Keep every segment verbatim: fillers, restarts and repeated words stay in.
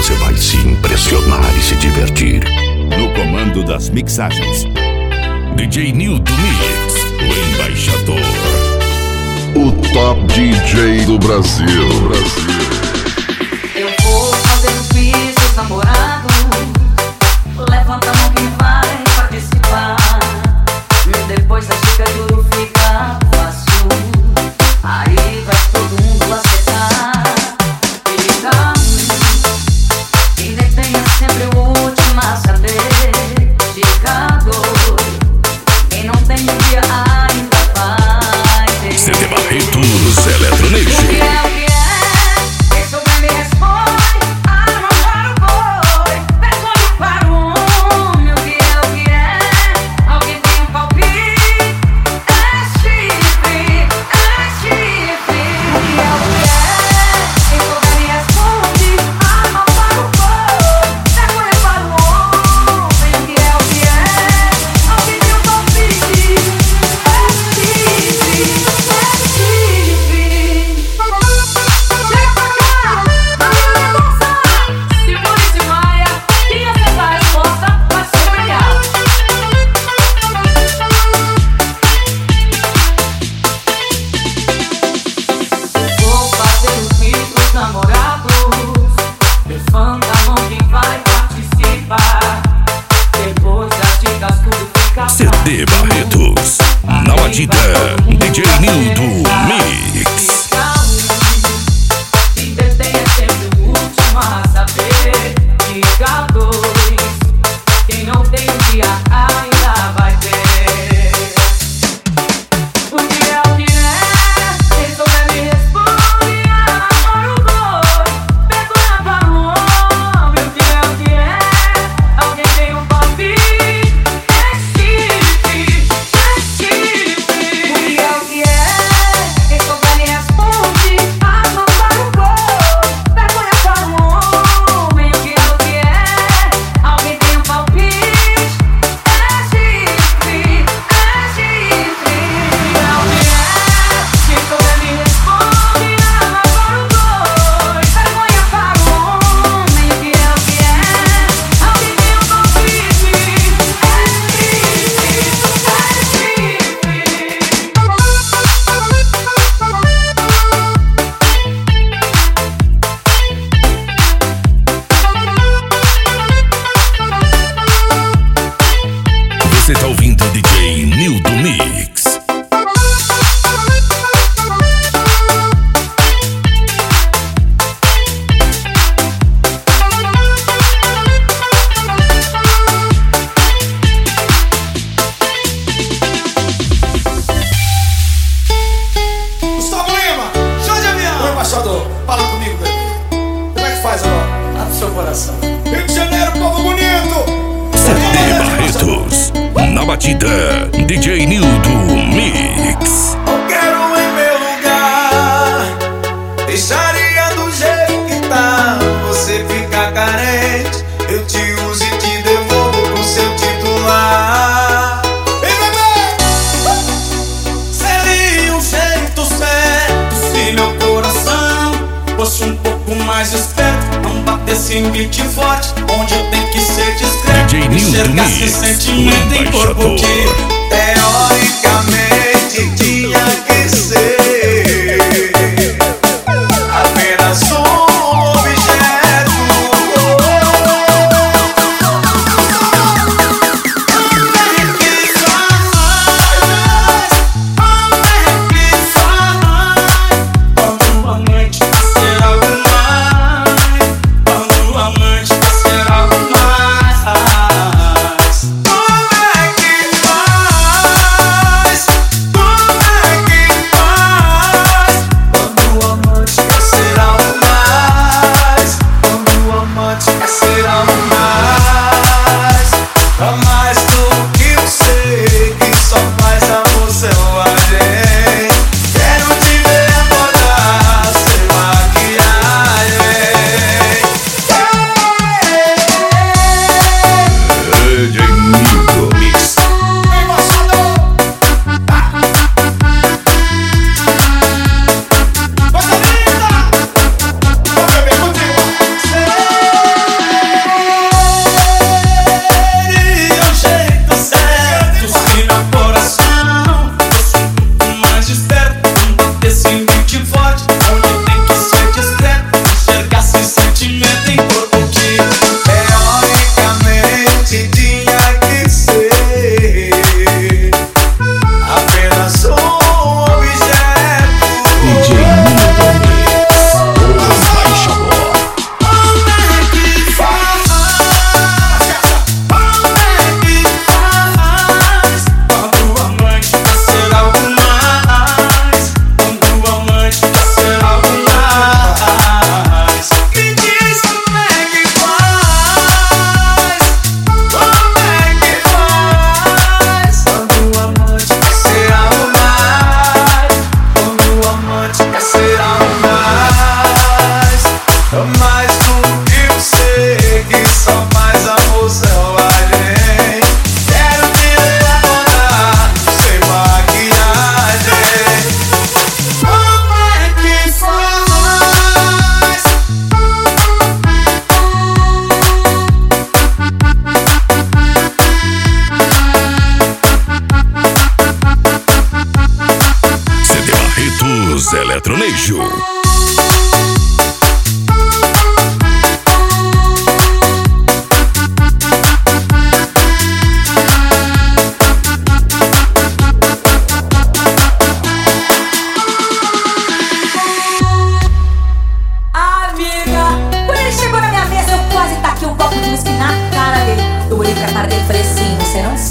você vai se impressionar e se divertir. No comando das mixagens, D J Nildo Mix, o embaixador. O top D J do Brasil. Brasil. Eu vou fazer um quiz dos namorados. Levanta a mão quem vai participar. E depois a dica duro fica fácil. Aí vai todo mundo acertar. Dica um, quem detém é sempre o último a saber. Dica dois, quem não tem um dia ainda vai ter. C D Barretos Eletronation. C D Barretos, na batida, D J Nildo Mix. Quem detém é sempre o último a saber. Dica dois, quem não tem um dia ainda vai ter. O que é o que é? Quem souber me responde. Namoro dois, pergunta para o homem. O que é o que é? Alguém tem um palpite? Você tá ouvindo D J Nildo Mix. Gustavo Lima, show de avião! Ô embaixador, fala comigo, bebê. Como é que faz agora? Abre seu coração. Rio de Janeiro, povo bonito! C D Barretos, na batida, D J Nildo Mix. Eu quero em meu lugar, deixaria do jeito que tá. Você fica carente, eu te uso e te devolvo pro seu titular. Ei, bebê! Seria um jeito certo se meu coração fosse um pouco mais esperto. Não batesse em beat forte, onde eu tenho que ser discreto. D J Nildo Enxergasse Mix, sentimento em corpo que teoricamente tinha que ser apenas um objeto. Homem que só mais, homem que só mais. Quando a noite vai ser algo mais, quando a noite vai ser algo mais. Como é que faz?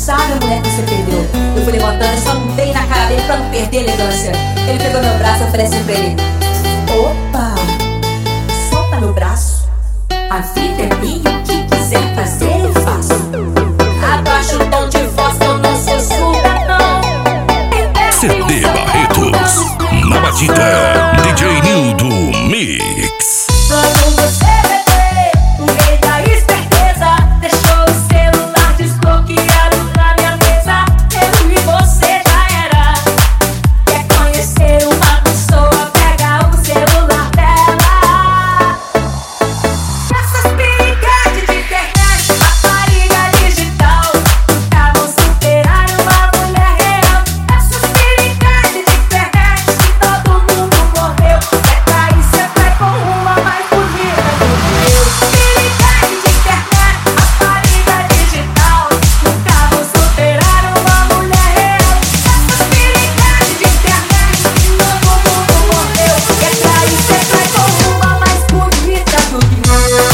sabe a mulher que você perdeu. Eu fui levantando e só não dei na cara dele pra não perder a elegância. Ele pegou meu braço e ofereceu pra ele: opa, solta meu braço. A vida é minha, o que quiser fazer eu faço. Abaixa o tom de voz que eu não sou surda não. C D Barretos, na batida, D J Nildo Mix. Quando você bebê, o rei da esperteza, deixou o celular desbloqueado na minha mesa. Eu e você já era. Quer conhecer uma pessoa, pega o celular dela. Essas piriguetes de internet, rapariga digital, nunca vão superar uma mulher real. Essas piriguetes de internet, que todo mundo morreu. É cair, cê vai com uma mais bonita do que eu. Piriguete de internet, rapariga digital, nunca vão superar uma mulher real. Essas piriguetes de internet, que todo mundo morreu. É cair, cê vai com uma mais bonita do que eu.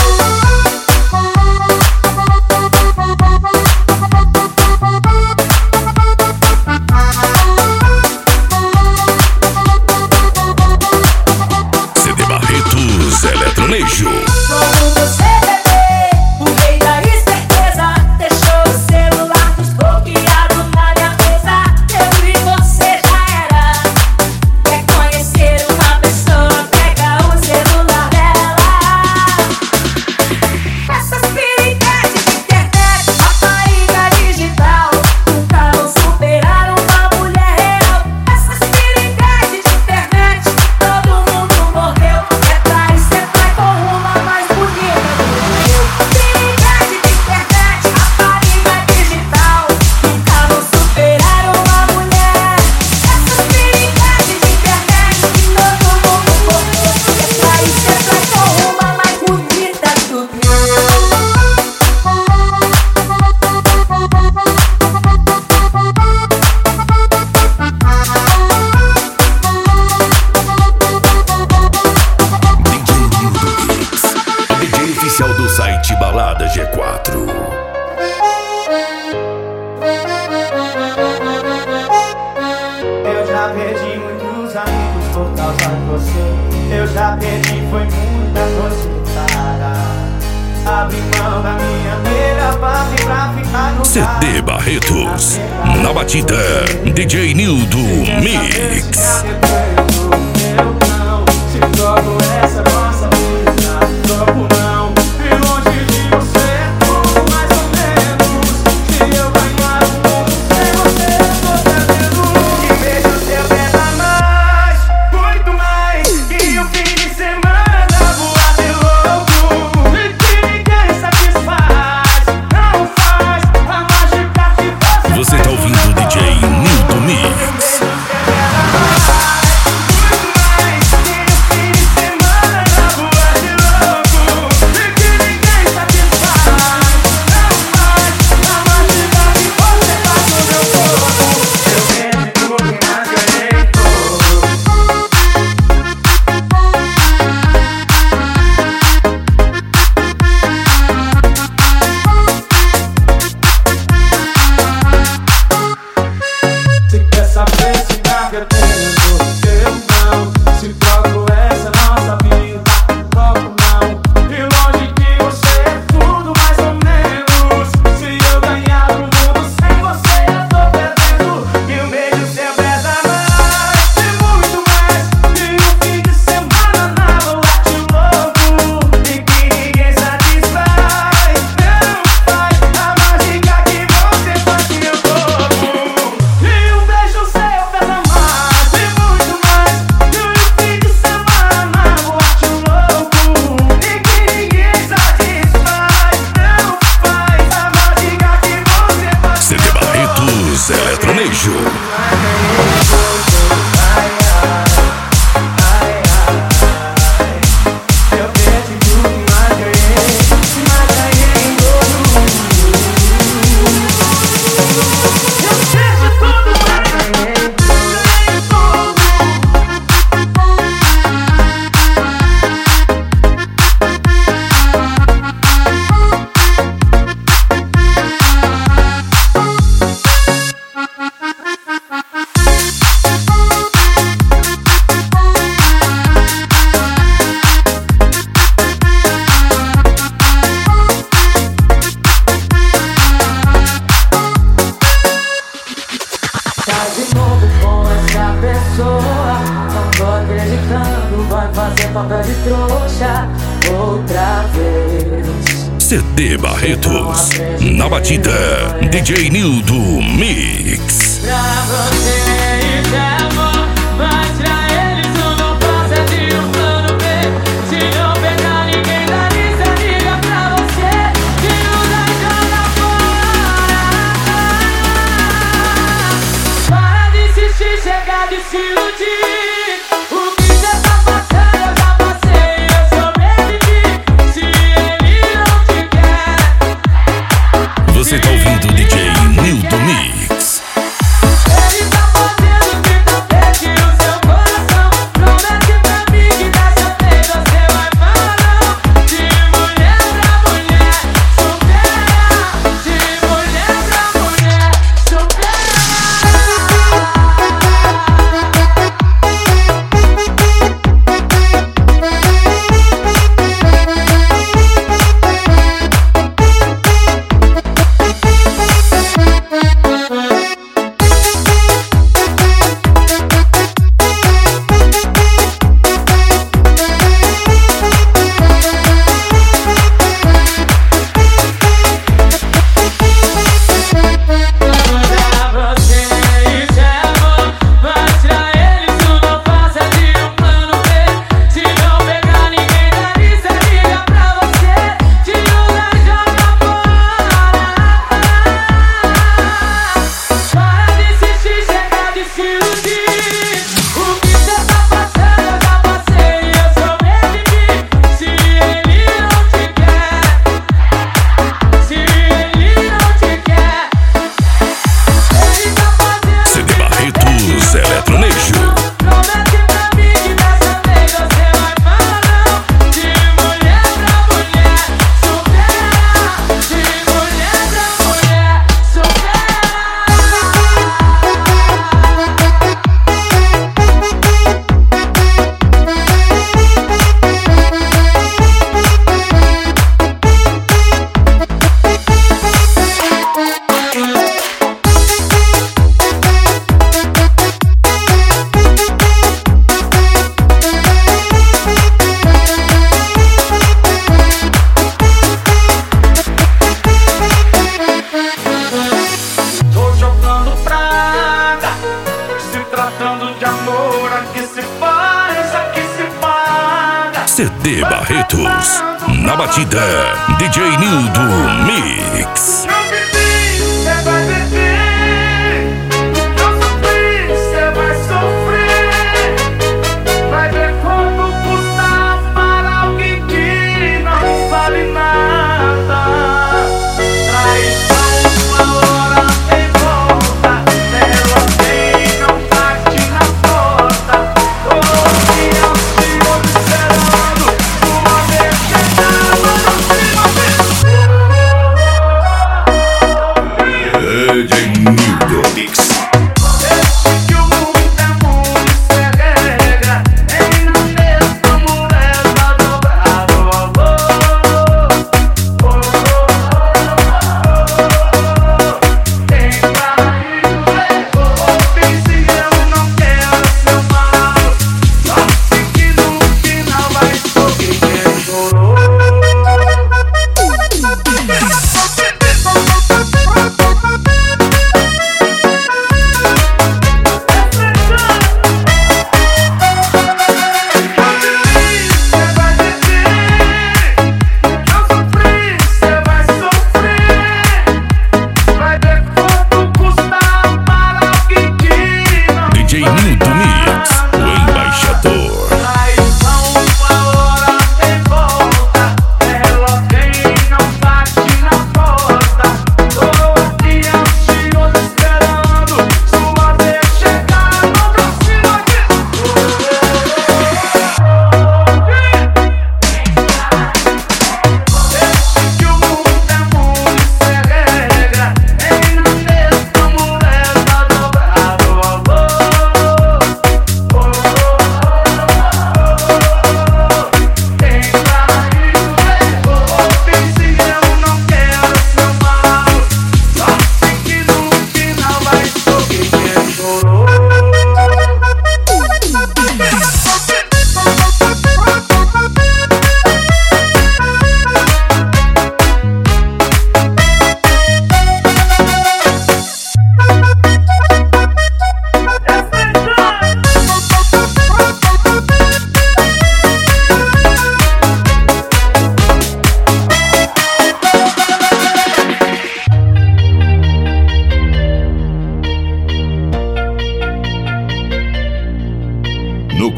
C D Barretos Eletronejo. Quando você bebê, o rei da esperteza, deixou o celular desbloqueado na minha mesa. Eu e você já era. Quer conhecer uma pessoa, pega o celular dela. Essas piriguetes de internet, rapariga digital, nunca vão superar uma mulher real. Essas piriguetes de internet, todo mundo morreu. É trair, cê vai com uma mais bonita do que eu. Piriguete de internet, rapariga digital, nunca vão superar uma mulher. Essas piriguetes de internet, todo mundo morreu. É trair, cê vai com uma mais bonita do que eu. D J Nildo Mix, D J oficial do site Balada G quatro. Eu já perdi muitos amigos por causa de você. Eu já perdi, foi muita noite para abrir mão da minha melhor parte pra ficar no C D Barretos, na batida, D J Nildo Mix. Eu não te troco essa nossa vida, troco não. E longe de você é tudo mais ou menos. Se eu ganhar o mundo sem você, eu tô perdendo. Que beijo seu pesa mais, muito mais. Que o fim de semana voar de louco. E que ninguém satisfaz, não faz a mágica que você. Você tá ouvindo o D J Nildo Mix. Muito mais, que o fim de semana de trouxa outra vez. C D Barretos, na batida, D J Nildo Mix. Pra você e pra amor, mas pra eles eu não posso é de um plano B. Se não pegar ninguém da lista, liga pra você e usa e joga fora. Para de insistir, chega de se iludir. O que cê tá passando eu já passei, eu sobrevivi. Se ele não te quer, Você tá ouvindo o D J Nildo Mix. ele tá fazendo que tá perde o seu coração. Promete pra mim que dessa vez você vai falar. De mulher pra mulher, supera. De mulher pra mulher, supera. Pra você isso é amor, mas pra eles tu não passa de um plano B. Se não pegar ninguém da lista, liga pra você, te usa e joga fora. Para de insistir, chega de se iludir. O que cê tá passando eu já passei, eu sobrevivi. Se ele não te quer, se ele não te quer, ele tá fazendo C D Barretos Eletronation. promete pra mim que dessa vez você vai falar não. De mulher pra mulher, supera. De mulher pra mulher, supera. Tô jogando praga, se tratando de amor, aqui se faz, aqui se paga. C D Barretos, na batida, D J Nildo Mix. Eu vivi, cê vai viver. Eu sofri, cê vai sofrer. Vai ver quanto custa para alguém que não vale nada. Traição, uma hora tem volta. Ela vem, não bate na porta. Todo dia ansioso esperando uma vez chegar, mas não se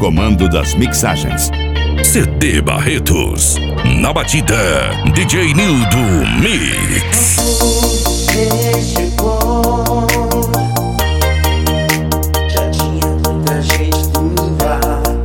comando das mixagens. C D Barretos, na batida, D J Nildo Mix. Já tinha muita gente tudo lá,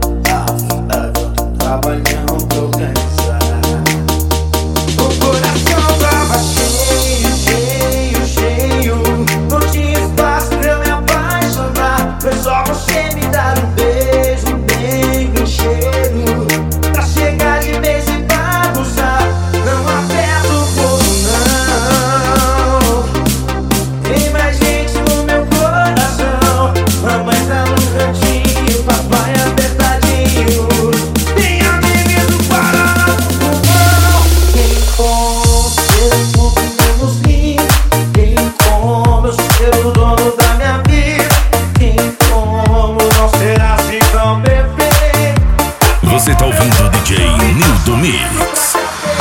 trabalhando pra organizar. O coração tava cheio, cheio, cheio. Não tinha espaço pra eu me apaixonar. Foi só você me dar um beijo, bem, bem cheiro. Pra chegar de vez e bagunçar. Não aperta o fogo, não. Tem mais gente no meu coração. Mamãe tá no cantinho, papai apertadinho. Tem amigo do Paraná no pulmão. Tem como ser um pouco menos lindo. Tem como eu ser o dono da minha vida. Tem como não ser assim tão perfeito. Você tá ouvindo D J Nildo Mix.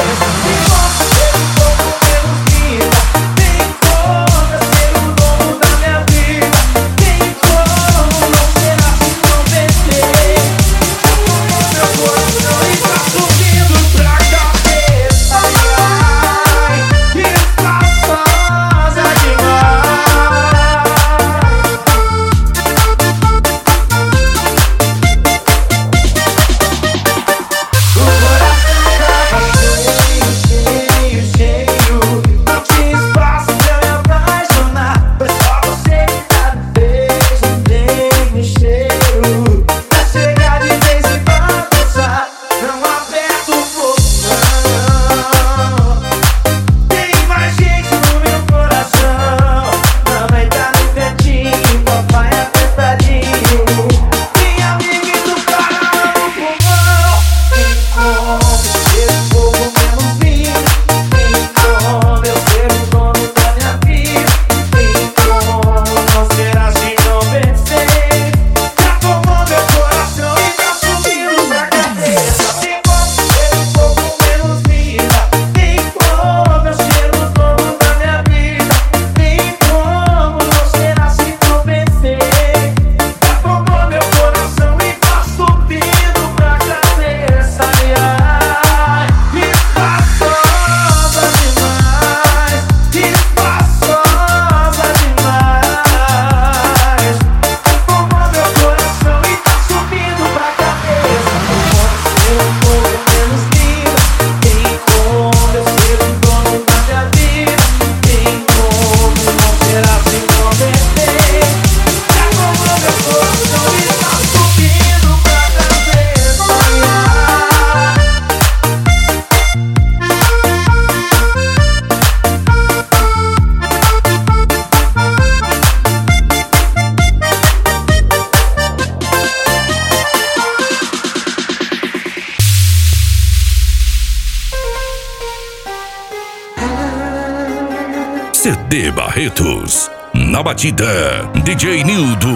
C D Barretos, na batida, D J Nildo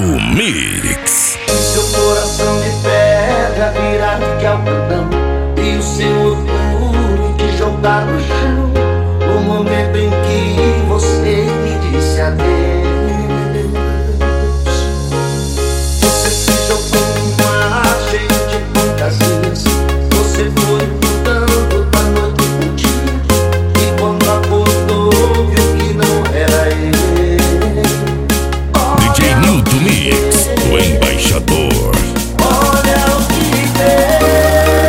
Mix. Seu coração de pedra virado que algodão, e o seu orgulho de jogar no chão. O momento em que você me disse adeus. Você se jogou no mar cheio de fantasias. Você foi mudando da noite pro dia, e quando acordou viu que não era ele. D J Nildo Mix, o embaixador. Olha o que fez.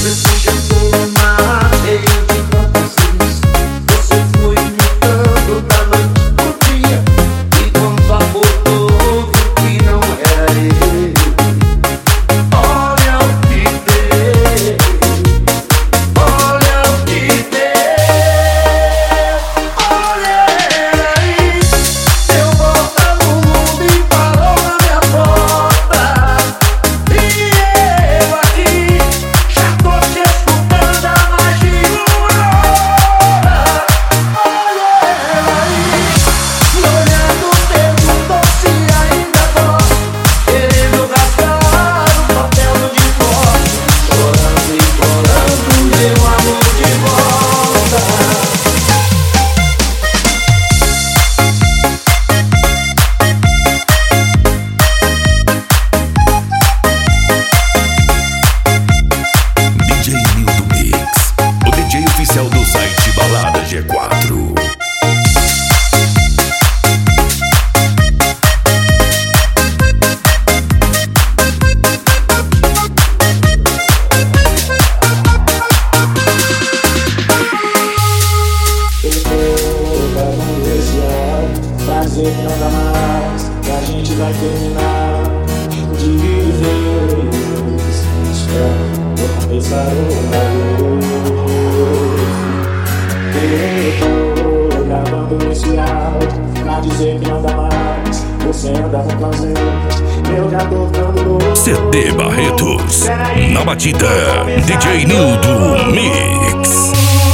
C D Barretos, na batida, D J Nildo Mix.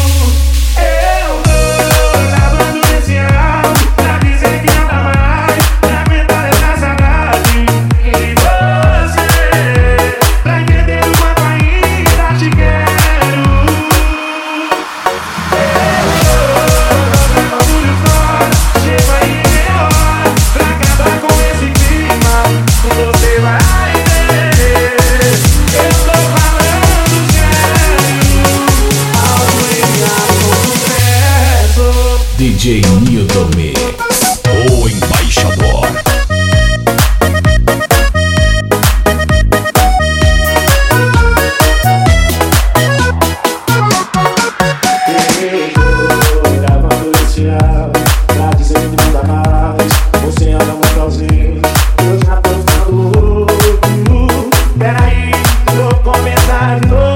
D J Nildo Mix, o embaixador. Gravando esse áudio pra dizer que não dá mais. Você anda muito ausente, eu já tô ficando louco. Peraí, vou começar de novo.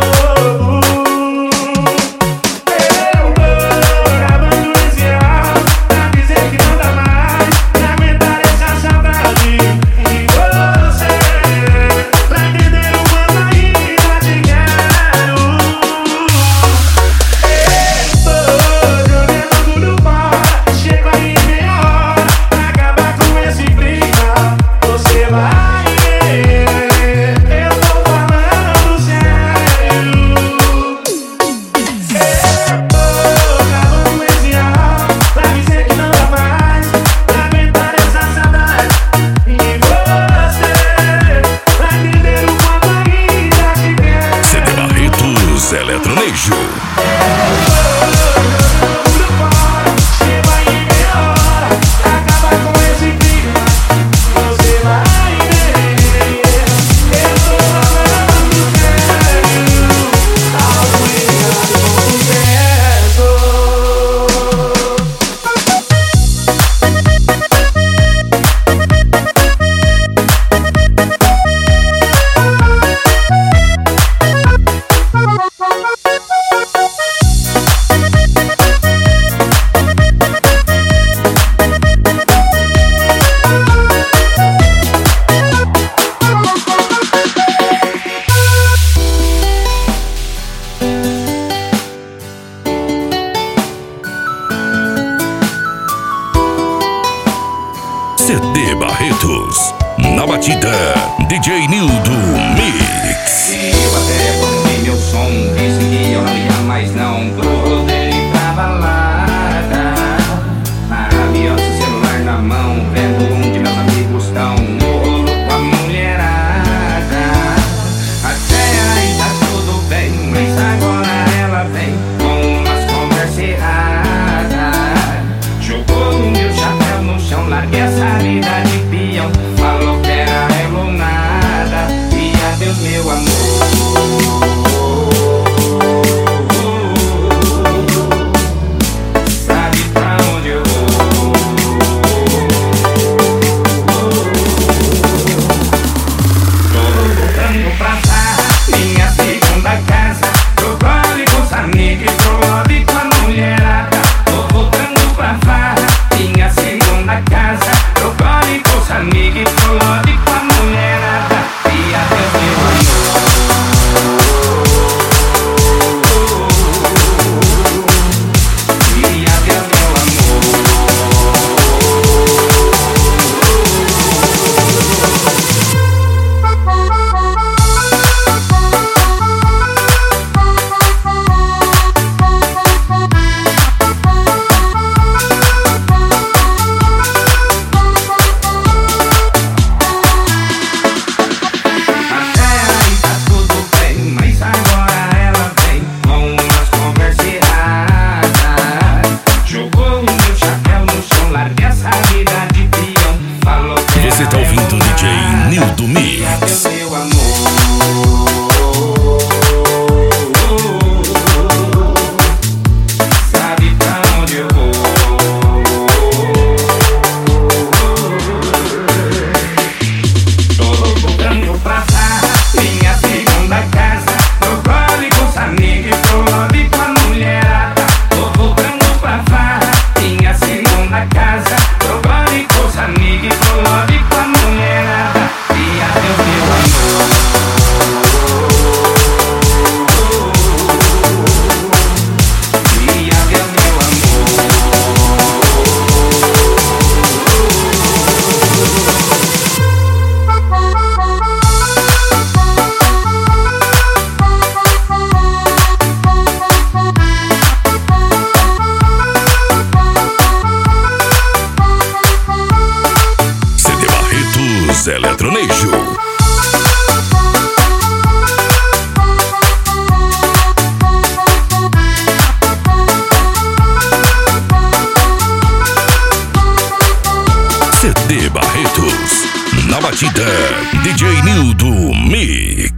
Eletronejo. C D Barretos, na batida, D J Nildo Mix. E eu até botei meu som, disse que eu não ia mais não poder ir pra balada. Avião, celular na mão, vendo onde meus amigos estão, rolo com a mulherada. Até aí tá tudo bem, mas agora ela vem com umas conversas erradas. Jogou o meu chapéu no chão, larguei essa vida de peão. Falou que era eu ou nada, e C D Barretos. Na batida, D J Nildo Mix.